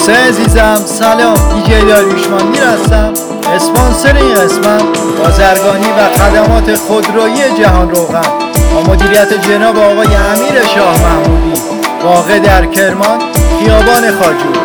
دوستای عزیزم سلام، دیجی داریوشمان میرستم. اسپانسر این قسمت بازرگانی و خدمات خودرویی جهان روغن با مدیریت جناب آقای امیر شاه محمودی، واقع در کرمان، خیابان خواجو.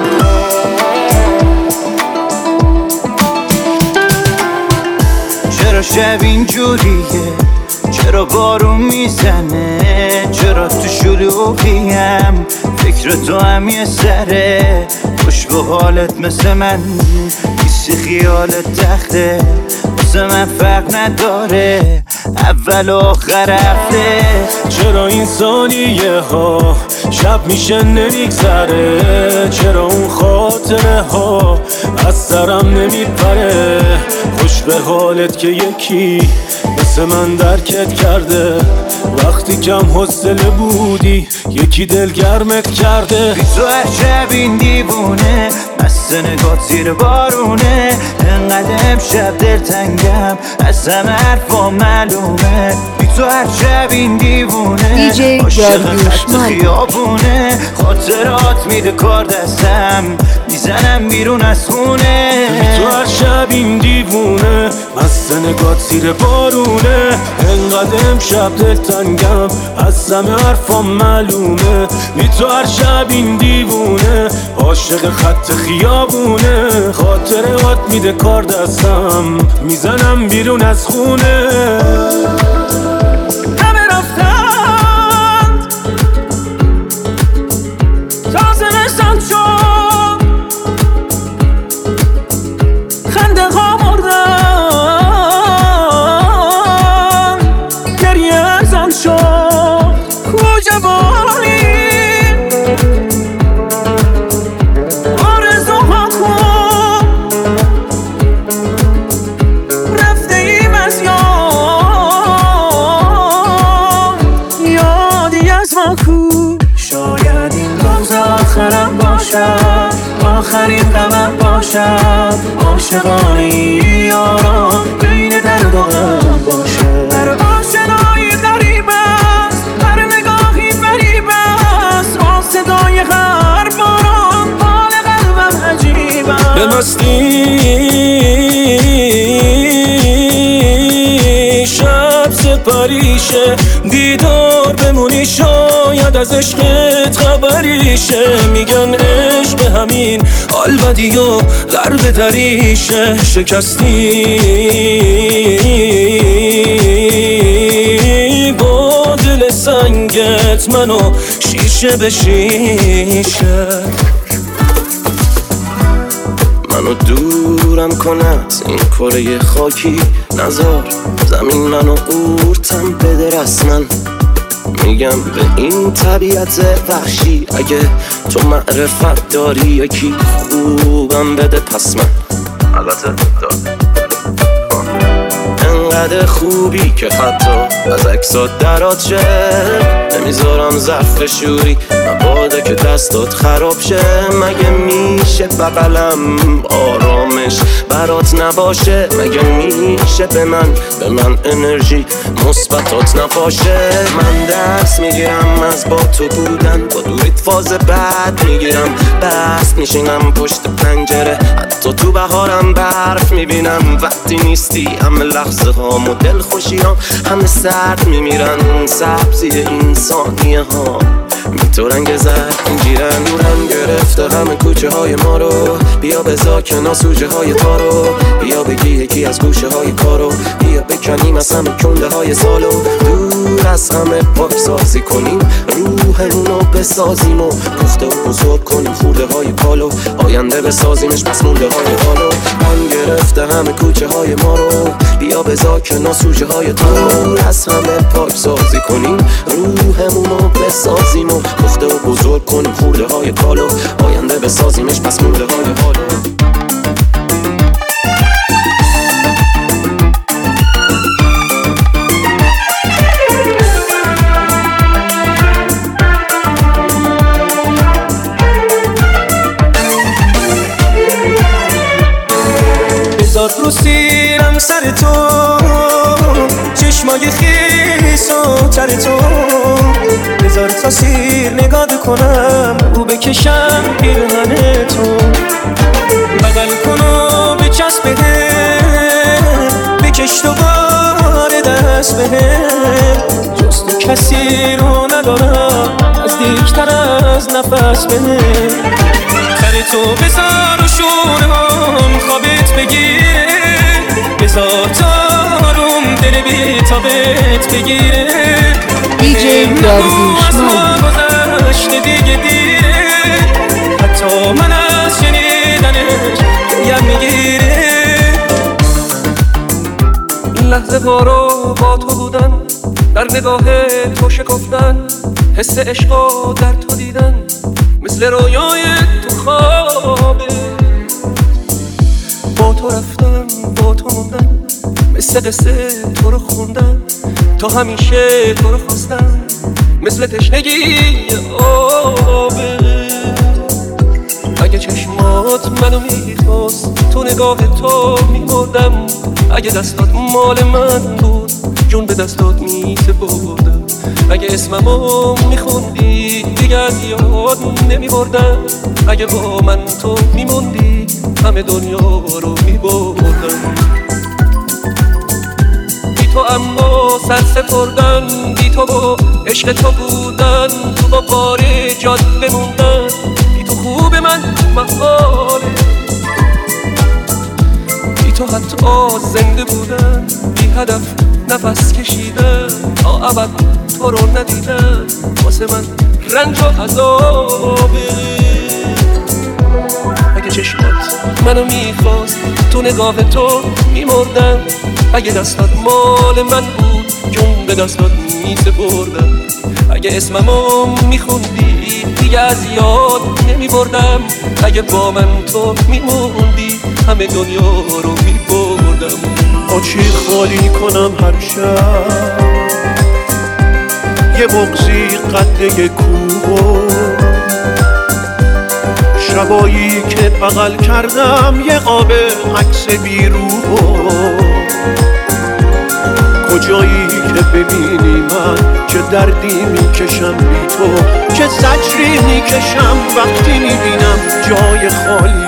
چرا شب اینجوریه؟ چرا بارون میزنه؟ چرا تو شلوغیم؟ فکر تو هم یه سره، خوش به حالت مثل من نیست، خیالت تخته واسه من فرق نداره اول و آخر هفته. چرا این ثانیه ها شب میشه نمیگذره؟ چرا اون خاطره ها از سرم نمیپره؟ خوش به حالت که یکی مثل من درکت کرده، وقتی کم حوصله بودی یکی دلگرمت کرده. بی تو هر شب این دیوونه مست نگات زیر بارونه، انقدر امشب دلتنگم از همه حرفا معلومه. بی تو هر شب این دیوونه عاشق خط خیابونه، خاطرات میده کار دستم میزنم بیرون از خونه. بی تو هر شب این دیوونه مست نگات زیر بارونه، انقدر امشب دلتنگم از همه حرفام معلومه. بی تو هر شب این دیوونه عاشق خط خیابونه، خاطرات میده کار دستم میزنم بیرون از خونه. همه رفتند تازه نشان شد، خنده ها مردن، گریه ارزان شد. کوجوانی آرزوها کن، رفته ایم از یادی از ما کو. شاید این روز آخرم باشد، آخرین غمم باشد، عاشقانه یاران بین درد و غم باشد. هر آشنایی غریب است، هر نگاهی فریب است، با صدای هر باران حال قلبم عجیب است. به مستی شب سپریشه، دیدار بمونی شاید از عشقت خبریشه. میگن عشق همین حال بدی و غرب دریشه، شکستی با دل سنگت منو شیشه به شیشه. منو دورم کنه از این کره خاکی، نزار زمین منو قورتم بده رسما. میگم به این طبیعت وحشی اگه تو معرفت داری یکی خوبم بده پس من البته دار انقدر خوبی که حتی از عکسات درات شه. نمیذارم ظرف شوری مبادا که دستات خراب شه. مگه میشه بغلم آرامش برات نباشه؟ مگه میشه به من انرژی مثبتات نباشه؟ من درس میگیرم از با تو بودن، با دوریت فاز بعد میگیرم، بس میشینم پشت پنجره، حتی تو بهارم برف میبینم. وقتی نیستی همه لحظه هام و دل خوشیام همه سرد میمیرن، سبزی این ثانیه ها تو رنگ زرد میگیرن. نورم گرفته همه کوچه های ما رو، بیا بزا کنار سوژه های تارو، بیا بگی یکی از گوشه های کارو، بیا بکنیم از همه کنده های سالو، دور از همه پاک سازی کنیم، روحمونو بسازیم و پخته و بزرگ کنیم خورده های کالو، آینده بسازیمش پس مونده های حالو. من گرفته همه کوچه های ما رو، بیا بزا کنار سوژه های تارو، دور از همه پاک سازی کنیم، روحمونو بسازیم و پخته و بزرگ کنیم خورده های کالو، آینده بسازیمش پس مونده های حالو. بذار رو سیرم سر تو، چشمای خیس و سر تو بذار تا سیر نگاه کنم او بکشم پیرهن تو بغل کن و بچسب بهم بکش دوباره دست بهم جز تو کسی رو ندارم نزدیکتر از نفس بهم سر تو بذار و شورم خوابت بگیره بذار تاروم دل بی تابت بگیره دیجی داریوش از ما گذشته دیگه دیره حتی من از شنیدنش یم میگیره این لحظه ها رو با تو بودن در نگاه تو شکفتن حس عشق و در تو دیدن مثل رویای تو خوابه با تو رفتن با تو موندن مثل قصه تو رو خوندن تا همیشه تو رو خواستن مثل تشنگی آبه اگه چشمات منو میخواست تو نگاه تو میمردم اگه دستات مال من بود جون به دستات میسپردم اگه اسممو میخوندی دیگه از یاد نمیبردم اگه با من تو میموندی همه دنیا رو میبردم بی تو اما سر سپردن بی تو با عشق تو بودن تو با بار جاده موندن بی تو خوب من محاله بی تو حتی زنده بودن بی هدف نفس کشیدن تا ابد تو رو ندیدن واسه من رنج و عذابه اگه چشمات منو میخواست تو نگاه تو میمردم اگه دستات مال من بود جون به دستات میسپردم اگه اسممو میخوندی دیگه از یاد نمیبردم اگه با من تو میموندی همه دنیا رو میبردم با چی خالی کنم هر شب یه بغضی قده کوه شبایی که بغل کردم یه قاب عکس بیروح کجایی که ببینی من چه دردی میکشم بی تو چه زجری میکشم وقتی میبینم جای خالی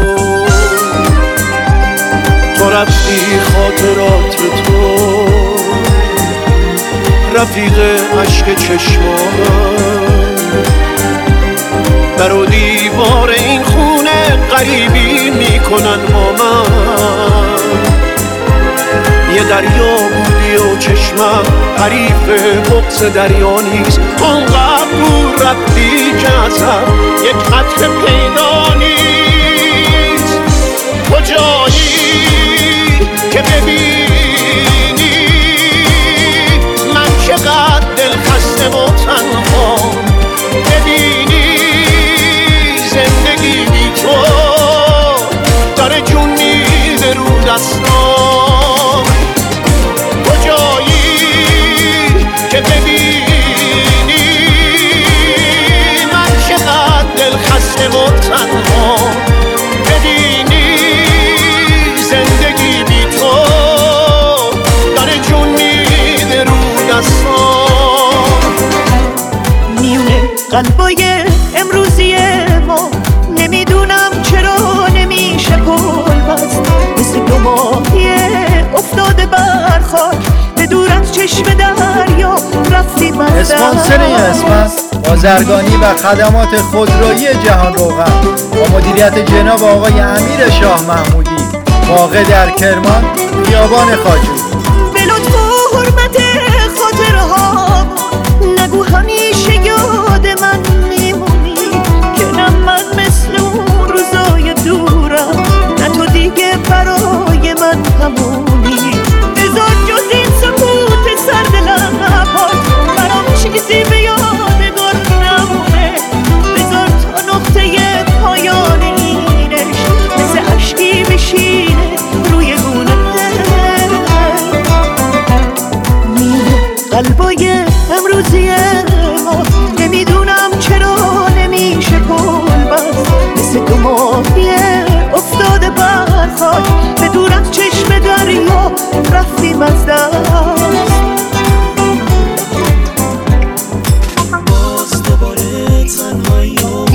تو رفتی خاطرات تو رفیق عشق چشمام در و دیوار این خونه غریبی میکنن با من یه دریا بودی و چشمم حریف بغض دریا نیست اونقدر دور رفتی که ازم یک قطره پیدا نیست کجایی که ببینی من چقدر دل خسته و تنها ببینی زندگی بی تو داره جون میده رو دستام کجایی که ببینی من چقدر دل خسته و تنها ببینی زندگی بی تو داره جون میده رو دستام میونه قلبای امروزی ما نمیدونم چرا نمیشه کل بست مثل دو ماهی افتاده برخاک به دور از چشم دریا رفتیم از اسپانسر این قسمت بازرگانی و خدمات خودرویی جهان روغن با مدیریت جناب آقای امیر شاه محمودی واقع در کرمان خیابان خواجو به لطف و حرمت خاطرها نگو همیشه یاد من میمونی که نه من مثل اون روزای دورم نه تو دیگه برای من همونی بذار جز این سکوت سرد لبات برام چیزی به یادگار نمونه بذار تا نقطه پایان اینش مثل عشقی بشینه روی گونه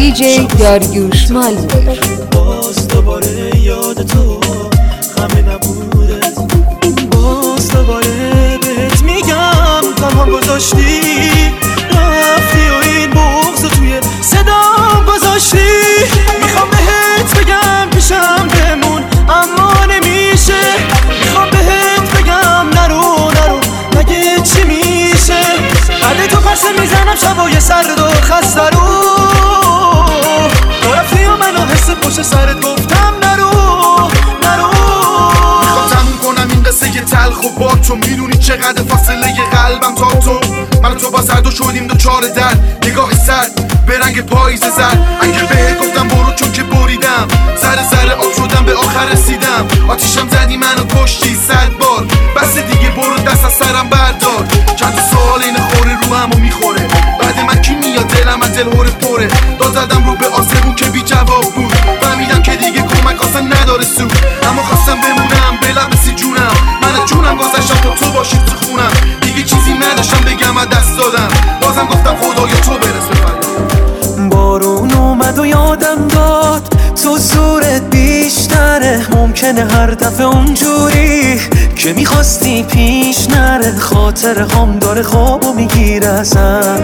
دیجی داریوش مالمیر. باز دوباره یاد تو همه نبودت، باز دوباره بهت میگم تنها گذاشتی، رفتی و این بغض توی صدام گذاشتی. میخوام بهت بگم پیشم بمون اما نمیشه، میخوام بهت بگم نرو مگه چی میشه. بعد تو پرسه میزنم شبای سرد و خسته رو، تو رفتی و منو حس پشت سرت گفتم نرو. میخوام تموم کنم این قصه تلخ و با تو، میدونی چقدر فاصله قلبم تا تو. من و تو با زرد و شدیم دوچار در نگاه سرد به رنگ پاییز زرد. اگه بهت گفتم برو چون که بریدم، ذره آب شدم به آخر رسیدم. آتیشم زدی منو کشتی 100 بار، بس دیگه برو دست از سرم بردار. چند تا سوال این خوره رو همو میخوره، بعد من کی میاد دلم از دل هوره پره. داد زدم رو به آسمون که بی جواب بود، فهمیدم که دیگه کمک اصلا نداره سود. اما خواستم بمونم به لبسی جونم، من از جونم گذاشتم تا تو باشی تو خونم. دیگه چیزی نداشتم بگم از دست دادم، بازم گفتم خدایا تو برس به فریادم. بارون اومد و یادم داد تو زورت بیشتره، ممکنه هر دفعه اونجوری که میخواستی پیش نره. خاطر هم داره خوابو میگیره ازم،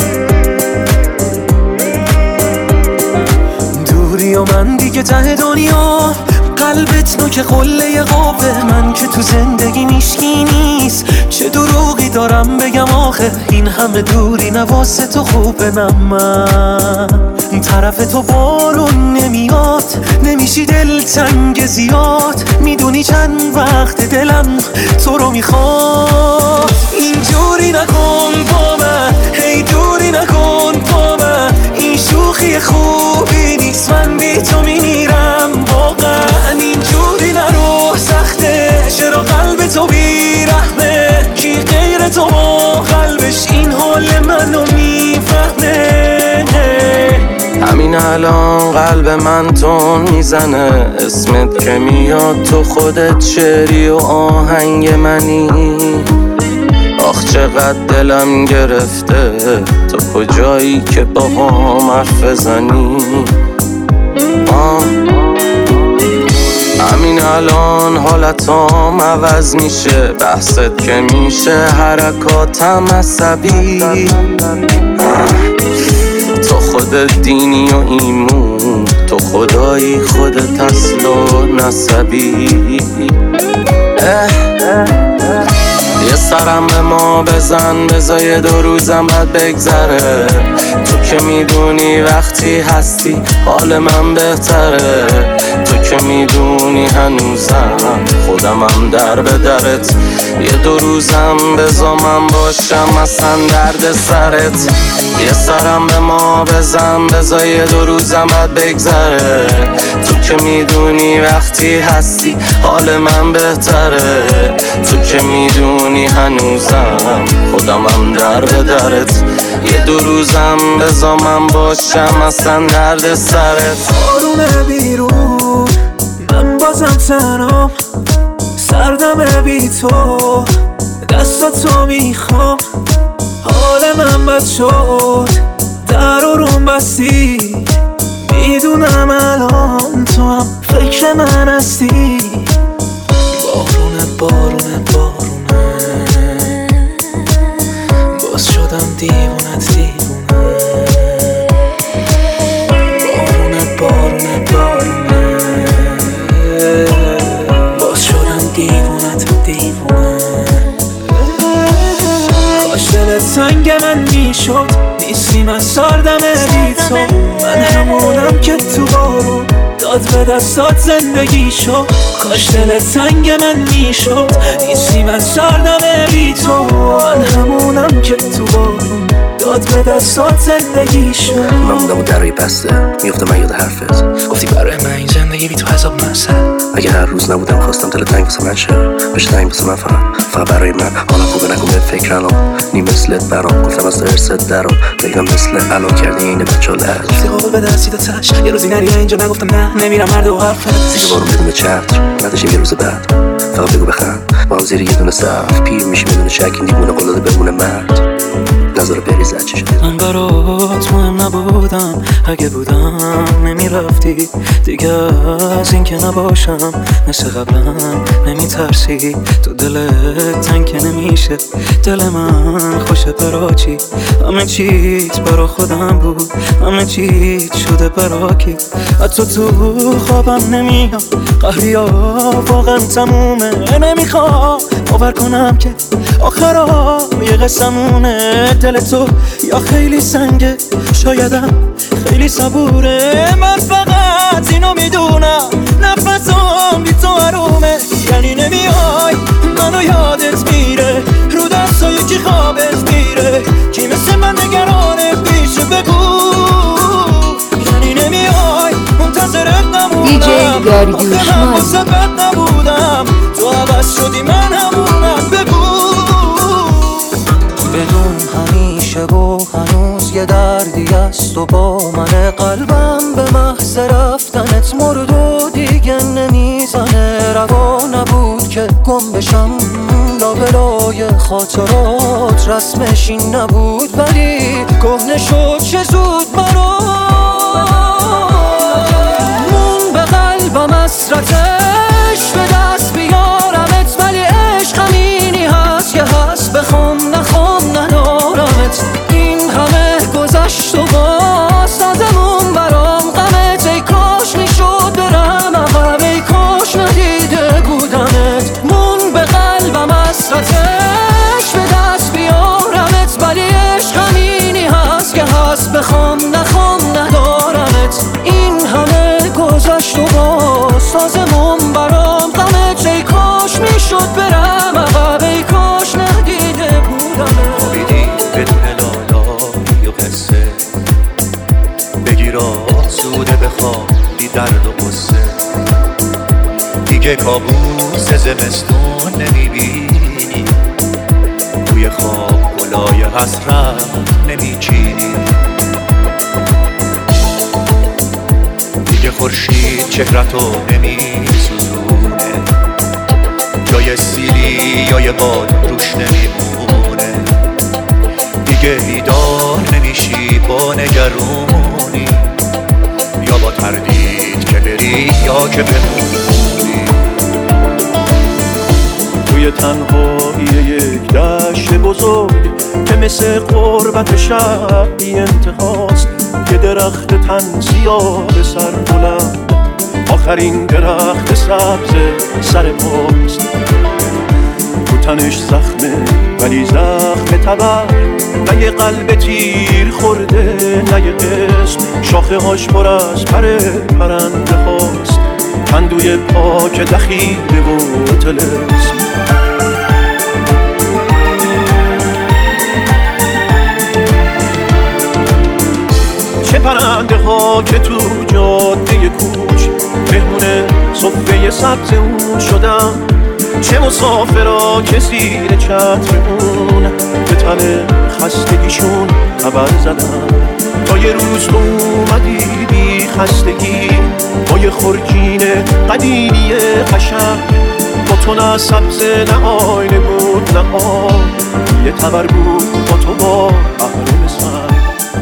دوری و من دیگه ته دنیا، قلبت نوک قله قابه. من که تو زندگی میشکی نیست، چه دروغی دارم بگم آخه. این همه دوری نواسه تو خوبه، نه من طرف تو بارون نمیاد، نمیشی دلتنگ زیاد. میدونی چند وقت دلم تو رو میخواد. اینجوری نکن با من، هی دوری نکن با من، این شوخی خوبی نیست، من بی تو میمیرم واقعا. اینجوری نرو سخته، چرا قلب تو بیرحمه، کی غیر تو با قلبش این حال منو میفهمه. همین الان قلب من تون میزنه، اسمت که میاد تو خودت شعری و آهنگ منی. آخ چقدر دلم گرفته، تو کجایی که با هم حرف بزنی. همین الان حالتام عوض میشه، بحثت که میشه حرکاتم عصبی. تو خودت دینی و ایمون، تو خدایی خودت اصل و نسبی. یه سرم به ما بزن، بذار 2 روزم بعد بگذره. تو که میدونی وقتی هستی حال من بهتره، تو که میدونی هنوزم خودمم در به درت. یه 2 روزم بذار من باشم اصلا درد سرت. یه سرم به ما بزن، بذار 2 روزم بعد بگذره. تو که میدونی وقتی هستی حال من بهتره، تو که میدونی هنوزم خودمم در به درت. یه 2 روزم بذار من باشم اصلا درد سرت. بارونه بیرون من بازم تنام، سردم بی تو دستاتو میخوام. حال من بد شد، در روم بستی، میدونم الان تو هم فکر من هستی. بارونه باز شدم دیوونت بارونه باز شدم دیوونت کاش دلت سنگ من میشد، نیستی من سردم بی تو. من همونم که تو بارون داد به دستات زندگی شد. کاش دلت سنگ من میشد، نیستی من سردم بی تو. من همونم که تو بارون داد به دستات زندگی شد. من بودم و درهای بسته، میفته من یاد حرفت. گفتی برای من این زندگی بی تو عذاب نسه. اگه هر روز نبودم خواستم دل تنگ واسه من شه، بشه تنگ واسه من فقط برای من. حالا خوبه نکن به فکر الان، نی مثلت برام گفتم از درست درام. بگم مثل الان کردی اینه بچه ها لحظ. گفتی قابل به دستی تا تش، یه روزی نری اینجا نگفتم نه نمیرم مرد و حرفت. زیر بارون بدون چتر نداشتیم یه روز بعد، فقط بگو بخند با هم زیر یه دونه صف. پیر میشیم بدون شک این دیوونه قلاده بمونه مرد. نظر بریز چی شد. من برات مهم نبودم، اگه بودم نمیرفتی دیگه. از این که نباشم مثل قبلا نمیترسی. تو دلت تنگ که نمیشه، دل من خوشه برا چی. همه چیت برا خودم بود، همه چیت شده برا کی. حتی تو خوابم نمیام، قهریا واقعا تمومه. نمیخوام باور کنم که آخرا یه قسمونه. دل تو یا خیلی سنگه، شایدم خیلی صبوره. من فقط اینو میدونم، نفسم بی تو حرومه. یعنی نمیای منو یادت میره، رو دستای کی خوابت میره. کی مثل من نگرانه پیش بگو. یعنی نمیای منتظرت نمونم، دیجی داریوش من واسه بد نبودم، تو عوض شدی من همونم. بگو بدون همیشه و هنوز یه دردی است و با من قلبم به محض رفتنت مرد و دیگه نمیزنه. روا نبود که گم بشم لابلای خاطرات، رسمش این نبود ولی کهنه شد چه زود برا. مون به قلبم حسرتش به دست بیارمت، ولی عشق همینی هست که هست. بخوام نخوام ندارمت، این همه گذشت و باز تازمون برام غمت. ای کاش میشد برم عقب، ای کاش ندیده بودمت. مون به قلبم حسرتش به دست بیارمت، ولی عشق همینی هست که هست. بخوام نخوام ندارمت، این همه گذشت و باز تازمون برام غمت. ای کاش میشد برم عقب، ای کاش ندیده بودمت. امیدی بدون لالای و قصه، بگیر آسوده بخوابی درد و قصه. دیگه کابوس زمستون نمیبینی، توی خواب گلای حسرت نمیچینی. دیگه خورشید چهرتو نمیسوزونه، جای سیلی یا یه باد روش نمیمونه. دیگه بیدار نمیشی با نگرونی، یا با تردید که بری یا که بمونی. توی تنهایی یک دشت بزرگ که مثل قربت شب بی انتهاست، یه درخت تن سیاه سر بلند، آخرین درخت سبز سر پاست. تو تنش زخمه ولی زخم تبر، نه یه قلب تیر خورده نه یه قسم. شاخه هاش پر از پرنده هاست، کندوی پاک دخیله و طلسم. چه پرنده ها که تو جاده کوچ مهمون صفحه سبز اون شدم، چه مسافرها که زیر چتر اون به تن خستگیشون خبر زدن. تا یه روز تو اومدی بی خستگی با یه خورجین قدیمی قشنگ. با تو نه سبز نه آینه بود نه آب، یه تبر بود با تو با اهرم سنگ.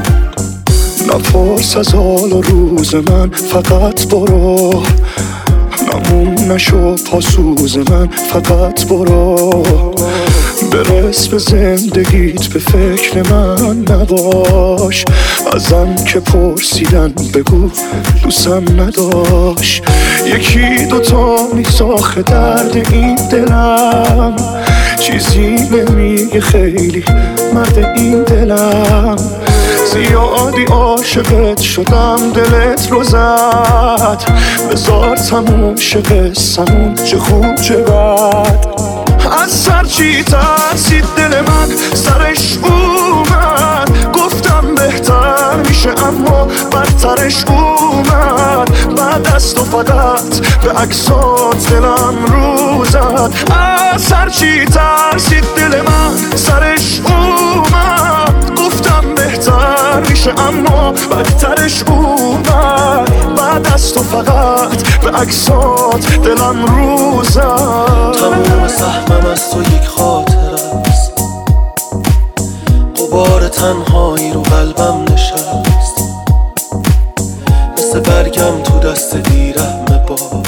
نپرس از حال و روز من، فقط برو. نمون نشو پاسوز من، فقط برو. برس به زندگیت، به فکر من نباش. ازم که پرسیدن بگو دوستم نداشت. یکی دوتا میساخ درد این دلم، چیزی نمیگه خیلی مرد این دلم. زیادی عاشقت شدم دلت رو زد، بذار تموم شه قصمون، چه خوب چه بد. از سر چی ترسید دل من سرش اومد، گفتم بهتر میشه اما بدترش اومد. بعد از تو فقط به عکسات دلم رو زد. از سر چی ترسید دل من سرش اومد، گفتم بهتر میشه اما بدترش اومد. بعد از تو فقط به عکسات دلم رو زد. تموم سهمم از تو یک خاطر است، غبار تنهایی رو قلبم نشست، مثل برگم تو دست بیرحم باد.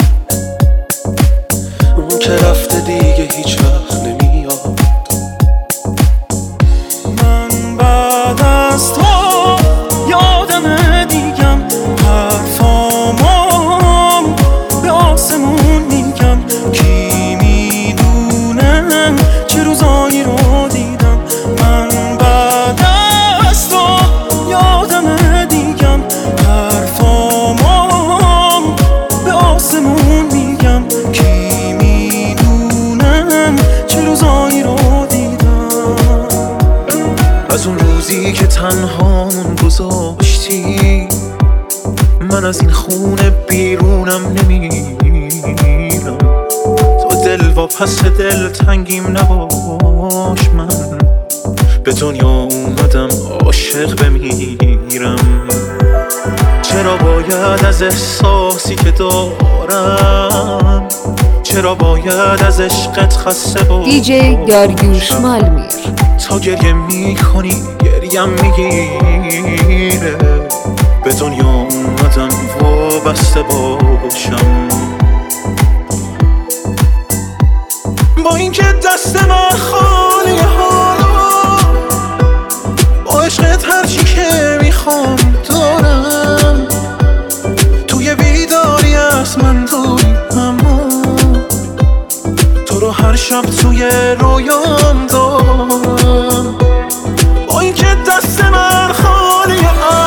اون که رفته دیگه هیچ وقت نمیاد. من بعد از تو یادم دیگم حرفامو به آسمون میگم. کی میدونه چه روزایی رو دیدم. من بعد از تو یادم دیگم حرفامو به آسمون میگم. کی میدونه چه روزایی رو دیدم. از اون روزی که تنهامون گذاشتی، من از این خونه بیرونم نمیرم. تو دل و پس دل تنگیم نباش، من به دنیا اومدم عاشق بمیرم. چرا باید از احساسی که دارم، چرا باید از عشقت خسته باشم؟ دیجی داریوش مالمیر. تا گریه میکنی گریم میگیره. به دنیا اومدم وابسته باشم. با اینکه دست من خالی حالا، با عشقت هرچی که میخوام دارم. توی بیداری از من دوری، اما تو رو هر شب توی رویام دارم. با اینکه دست من خالی،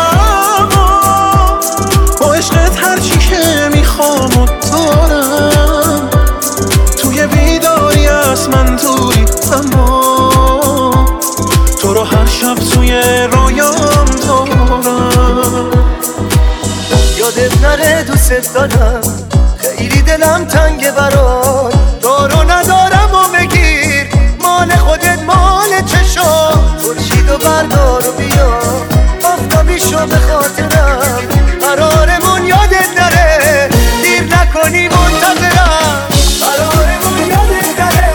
اما با عشقت هرچی که میخوام دارم. توی بیداری از من دوری، اما تو رو هر شب توی رویام دارم. یادت نره دوست دارم، خیلی دلم تنگه برات. دارو ندارم و بگیر، مال خودت مال چشا. خورشیدو بردار و بیا، آفتابیشو به خاطرم. قرارمون یادت نره، دیر نکنی منتظرم. قرارمون یادت نره،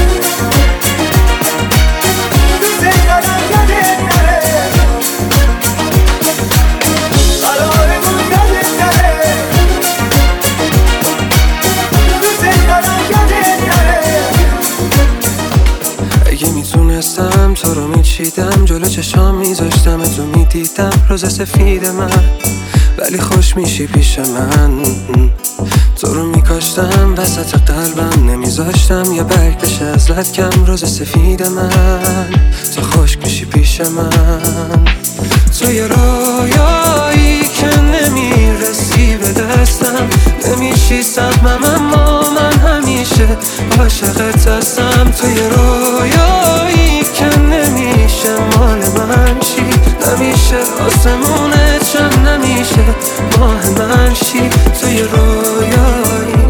دوست دارم یادت نره. قرارمون یادت نره، دوست دارم یادت نره. اگه میتونستم تو رو میچیدم، جلو چشام میذاشتم تو میدیدم روز سفید من. ولی خوش میشی پیش من، تو رو میکاشتم وسط قلبم، نمیذاشتم یه برگ بشه از لطکم روز سفید من. تو خوش میشی پیش من، تو یه رویایی که نمیرسی به دستم. نمیشی سقمم اما من همیشه عاشقت هستم. تو یه رویایی که نمیشه مال من شی، نمیشه آسمونه چم، نمیشه ماه من شی. تو یه رویایی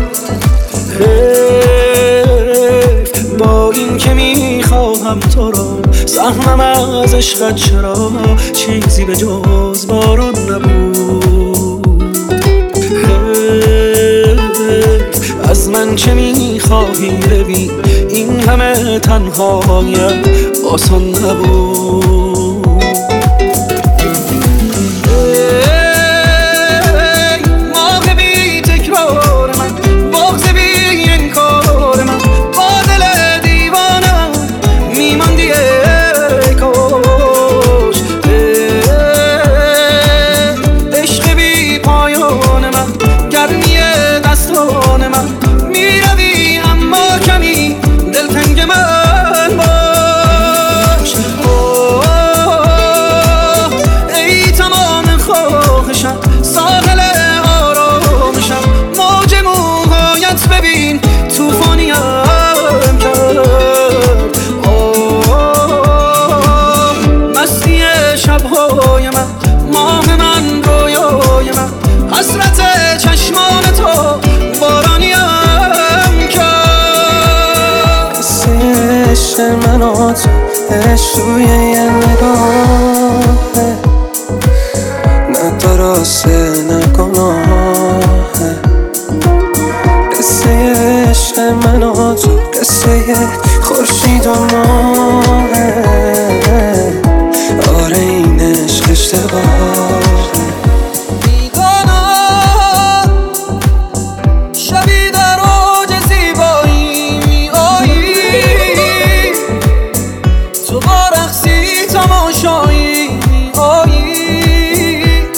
با این که میخواهم تو رو، زخمم از عشقت چرا چیزی به جز بارون نبود. از من چه میخواهی ببین، این همه تنهایم آسان نبود. ماه بی تکرار من، بغض بی انکار من، با دل دیوانم میماندی کاش. عشق بی پایان من، گرمی دستان من، میروی اما کمی دلتنگ من باش. ای تمام خواهشم، ساحل آرامشم، موج موهایت ببین توفانیم کرد. مستی شبهای من، ماه من، رویای من، حسرت چشمان تو بارانیم کرد. قصه عشق من و تو، عشق روی یه نگاهه، نه درسته نه گناهه. قصه عشق من و تو، قصه خورشید و ماهه. آره اشتباه. میدانم شبی در اوج زیبایی میایی، تو با رقصی تماشایی میایی.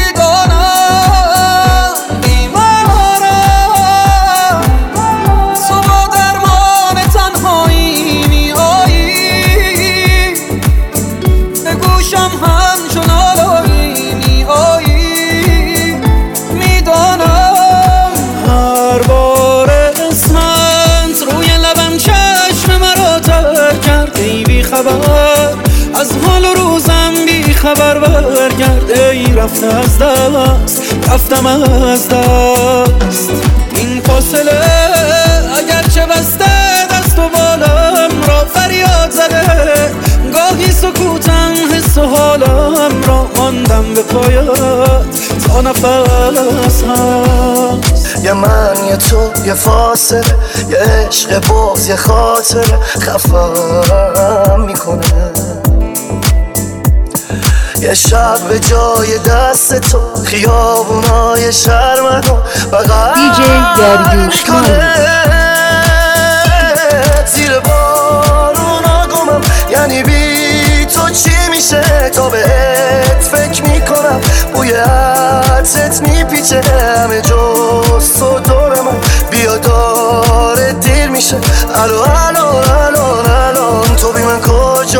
میدانم بیمارم، تو با درمان تنهایی میایی، به گوشم همچون آلایی میایی. میدانم هر بار اسمت روی لبم چشم مرا تر کرده ای، بی خبر از حال و روزم، بی خبر برگرد ای. رفته از دست، رفتم از دست. این فاصله اگرچه بسته دست و بالم را فریاد زده، گاهی سکوتم حس و حالم را ماندم به پایت تا نفس هست. یه من یه تو یه فاصله، یه عشق بغض یه خاطره خفم میکنه. یه شب به جای دست تو خیابونای شرمن و بغل دیجی داریوش مالمی. زیر بارونا گمم، یعنی بی تو چی میشه؟ تا بهت فکر میکنم، بوی عطرت میپیچه همه جز تو دور من. بیا داره دیر میشه، الان تو بی من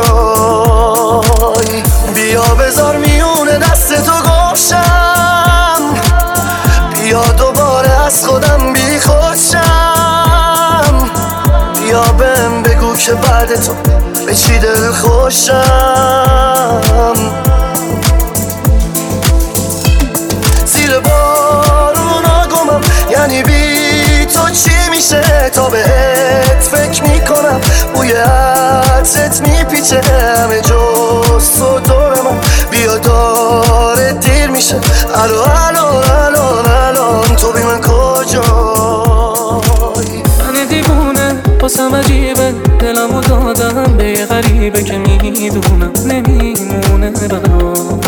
کجایی؟ بیا بذار میونه دست تو گوشم، بیا دوباره از خودم بی خودشم. بیا بهم بگو که بعد تو به چی دل خوشم. زیر بارونا گمم، یعنی بی تو چی میشه؟ تا بهت فکر میکنم، بوی عطرت میپیچه همه جز تو دور من. بیا داره دیر میشه، الان تو بی من کجایی؟ من دیوونه باسم عجیبه، دلمو دادم به یه غریبه که میدونم نمیمونه برام.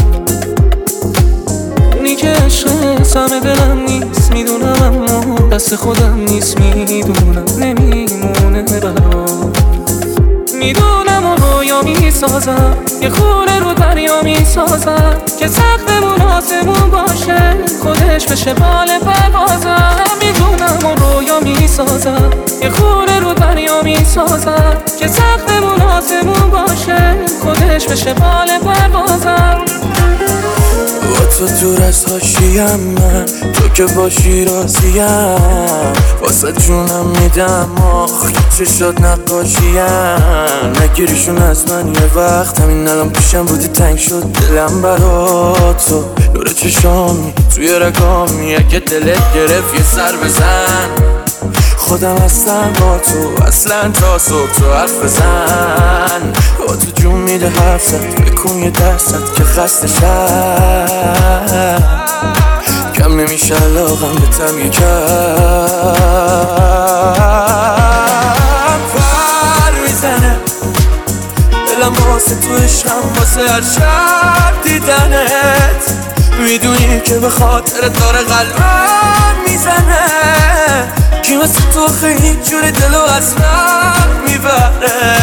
اونی که عشق سم دلم نیست میدونم، اما دست خودم نیست میدونم نمیمونه برام. میدونم و رویا میسازم، یه خونه رو دریا میسازم که سقفمون آسمون باشه، خودش بشه بال پروازم. میدونم و رویا میسازم، یه خونه رو دریا میسازم که سقفمون آسمون باشه، خودش بشه بال پروازم. با تو دور از حاشیم من، تو که باشی راضیم، واسه جونم میدم آخ چشات نقاشیم. نگیریشون از من یه وقت، همین الان پیشم بودی تنگ شد دلم برا تو. نور چشامی توی رگامی، اگه دلت گرفت یه سر بزن. خودم هستم با تو اصلا تا صبح تو حرف بزن. با تو جون میده حرف زد، بکن یه درصد که خسته شد. کم نمیشه علاقم به تم یکم. پر میزنه دلم واسه تو عشقم، واسه هر شب دیدنت. میدونی که به خاطر داره قلبم میزنه، کی مثل تو خیلی جوری دلو از من میبره.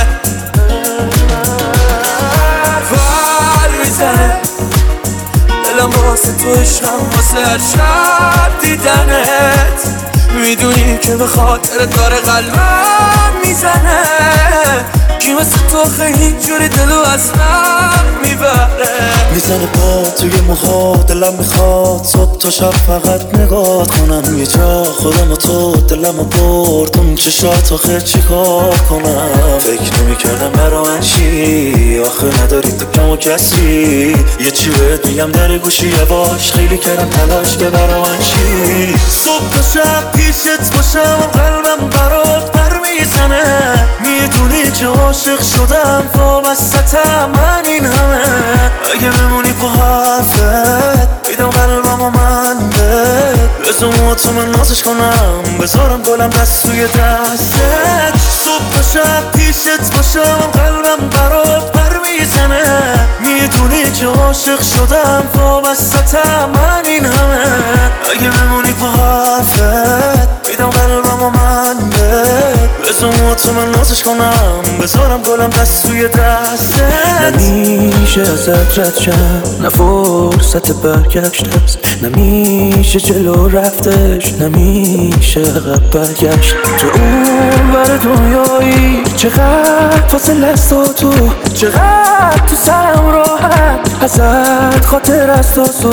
پر میزنه دلم واسه تو عشقم، واسه هر شب دیدنت. میدونی که به خاطر داره قلبم میزنه، کی مثل تو خیلی جوری دلو از من میبره. میزنه پا توی موها، دلم میخواد صبح تا شب فقط نگاه کنم. یه جا خودم و تو دلم رو برد اون چشات آخه چی کار کنم. فکر نمیکردم برا من چی، آخه نداری تو کم و کسی. یه چی بهت میگم در گوشی یواش، خیلی کردم تلاش که برا من چی. صبح تا شب پیشت باشم و قلبم برات پر میزنه. میدونی که عاشق شدم وابستم من این همه. اگه بمونی با حرفت میدم قلبم و من بهت. بزن تو من نازش کنم، بذارم گلم دست توی دستت. صبح تا شب پیشت باشم قلبم برات پر میزنه. میدونی که عاشق شدم وابستم من این همه. اگه بمونی پا حرفت میدم قلبم و من بزن مطمئن نازش کنم بذارم گلم دست توی دستت. نمیشه ازت رد شم نه فرصت برگشت هست، نمیشه جلو رفتش نمیشه عقب برگشت. تو اون بر دنیایی چقدر فاصله است و تو چقدر تو سرم راحت ازت خاطر است و تو.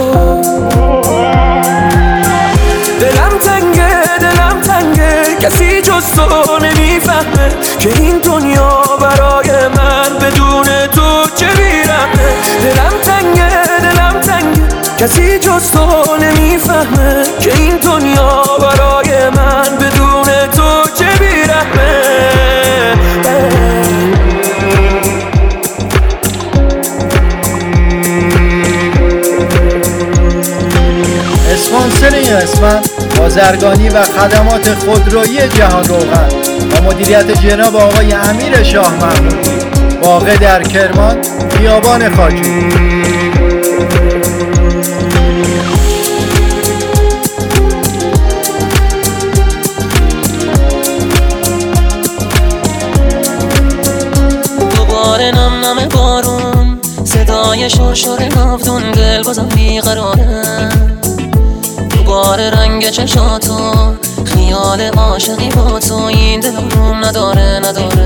دلم تنگه کسی جز تو نمیفهمه که این دنیا برای من بدون تو چه بیرمه. دلم تنگه کسی جز تو نمیفهمه که این دنیا برای من بدون تو چه بیرمه. اسپانسر این قسمت بازرگانی و خدمات خودرویی جهان روغن با مدیریت جناب آقای امیر شاه محمودی، واقع در کرمان خیابان خاکی. دوباره نم بارون صدای شرشر ناودون دل بازم بیقراره. دوباره رنگ چشاتو خیال عاشقی با تو این دل روم نداره.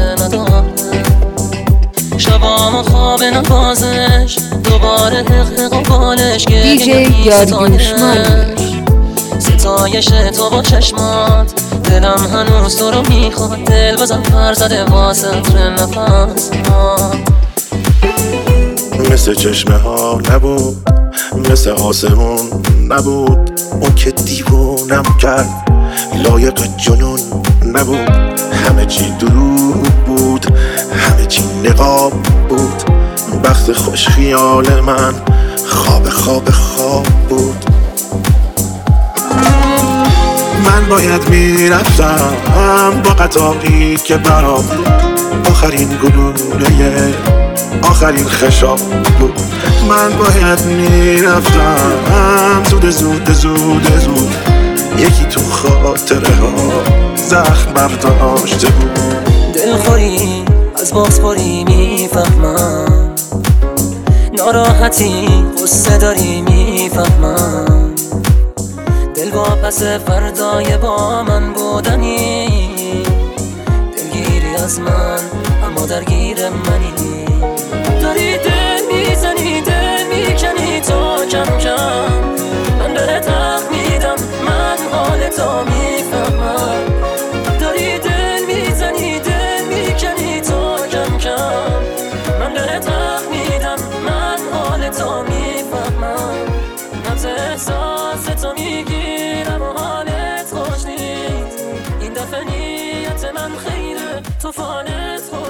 شبام خواب نوازش دوباره حق و بالش دیجی داریوش مانی ستایش تو با چشمات دلم هنوز تو رو میخواد. دل بازم پر زده واسه نفسات. مثل چشمه ها نبود مثل آسمون نبود، اون که دیوونم کرد لایق جنون نبود. همه چی دروغ بود همه چی نقاب بود، بخت خوش خیال من خواب بود. من باید میرفتم با قطاری که برام آخرین گلوله آخرین خشاب بود. من باید میرفتم زود یکی تو خاطره ها زخم برداشته بود. دلخوری از بازخوری میفهمم، ناراحتی غصه داری میفهمم. دل با پس فردای با من بودنی، دلگیری از من اما درگیر منی. داری دل میزنی دل میکنی تو کم کم، من بهت حق میدم من حال تو میفهمم. داری دل میزنی دل میکنی تو کم کم، من بهت حق میدم من حال تو میفهمم. نبض احساس تو میگیرم و حالت خوش نیست، این دفعه نیت من خیره تو فالت خوش